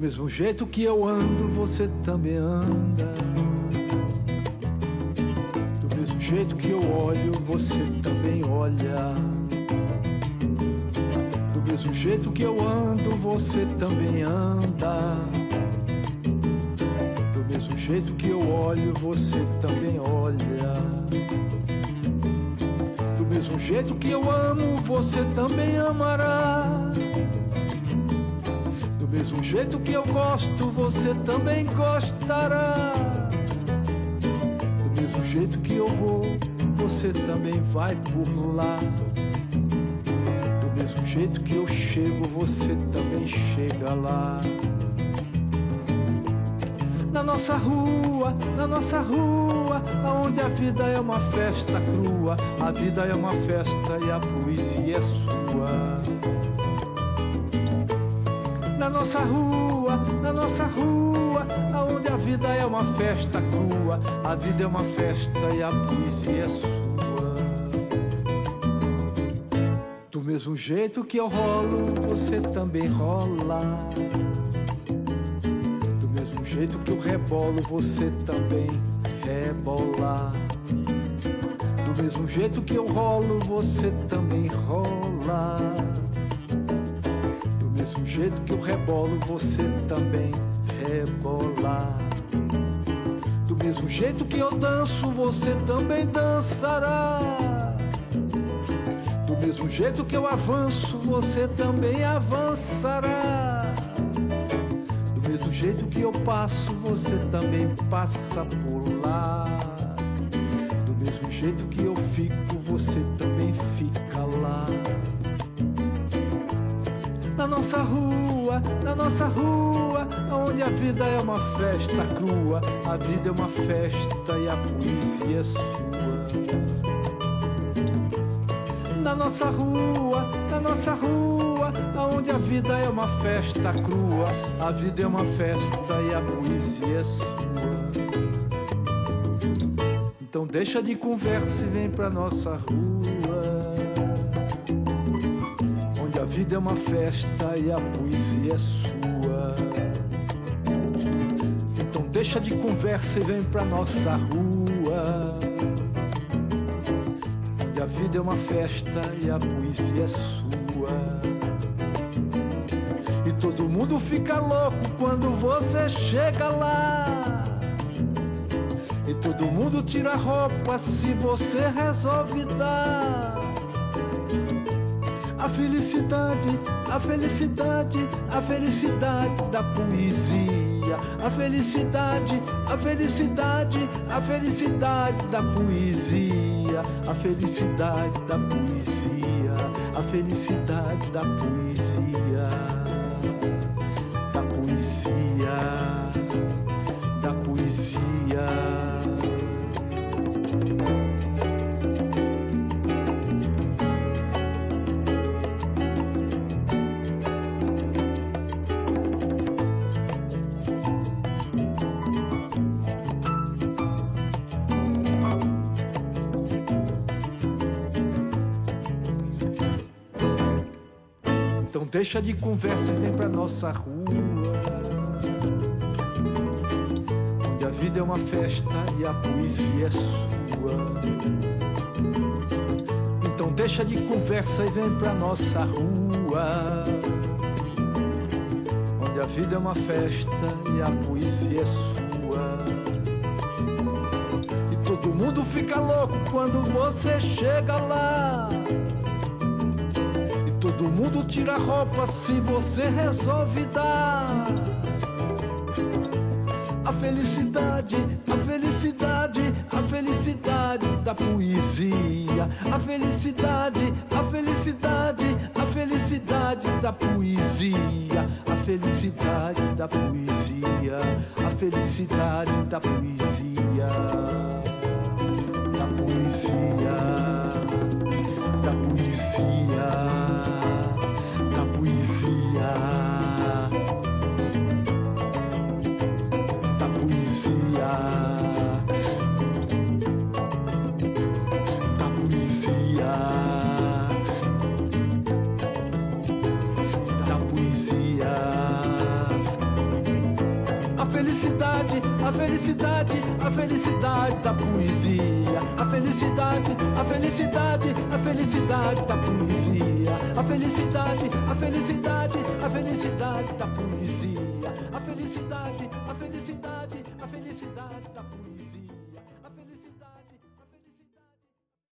mesmo jeito que eu ando, você também anda. Do mesmo jeito que eu olho, você também olha. Do mesmo jeito que eu ando, você também anda. Do mesmo jeito que eu olho, você também olha. Do mesmo jeito que eu amo, você também amará. Do mesmo jeito que eu gosto, você também gostará. Do mesmo jeito que eu vou, você também vai por lá. Do mesmo jeito que eu chego, você também chega lá. Na nossa rua, onde a vida é uma festa crua, a vida é uma festa e a poesia é sua. Na nossa rua, onde a vida é uma festa crua, a vida é uma festa e a poesia é sua. Do mesmo jeito que eu rolo, você também rola. Do mesmo jeito que eu rebolo, você também rebola. Do mesmo jeito que eu rolo, você também rola. Do mesmo jeito que eu rebolo, você também rebola. Do mesmo jeito que eu danço, você também dançará. Do mesmo jeito que eu avanço, você também avançará. Do mesmo jeito que eu passo, você também passa por lá. Do mesmo jeito que eu fico, você também fica lá. Na nossa rua, onde a vida é uma festa crua, a vida é uma festa e a poesia é sua. Na nossa rua, onde a vida é uma festa crua, a vida é uma festa e a poesia é sua. Então deixa de conversa e vem pra nossa rua. A vida é uma festa e a poesia é sua. Então deixa de conversa e vem pra nossa rua. Onde a vida é uma festa e a poesia é sua. E todo mundo fica louco quando você chega lá. E todo mundo tira a roupa se você resolve dar. A felicidade, a felicidade, a felicidade da poesia. A felicidade, a felicidade, a felicidade da poesia. A felicidade da poesia, a felicidade da poesia. Da poesia, da poesia. Deixa de conversa e vem pra nossa rua. Onde a vida é uma festa e a poesia é sua. Então deixa de conversa e vem pra nossa rua. Onde a vida é uma festa e a poesia é sua. E todo mundo fica louco quando você chega lá. Todo mundo tira a roupa se você resolve dar. A felicidade, a felicidade, a felicidade da poesia. A felicidade, a felicidade, a felicidade da poesia. A felicidade da poesia, a felicidade da poesia. Da poesia, da poesia. Da poesia, da poesia, da poesia, da poesia. felicidade, a felicidade, a felicidade da poesia. A felicidade, a felicidade, a felicidade da poesia. A felicidade, a felicidade, a felicidade da poesia. A felicidade, a felicidade, a felicidade da poesia.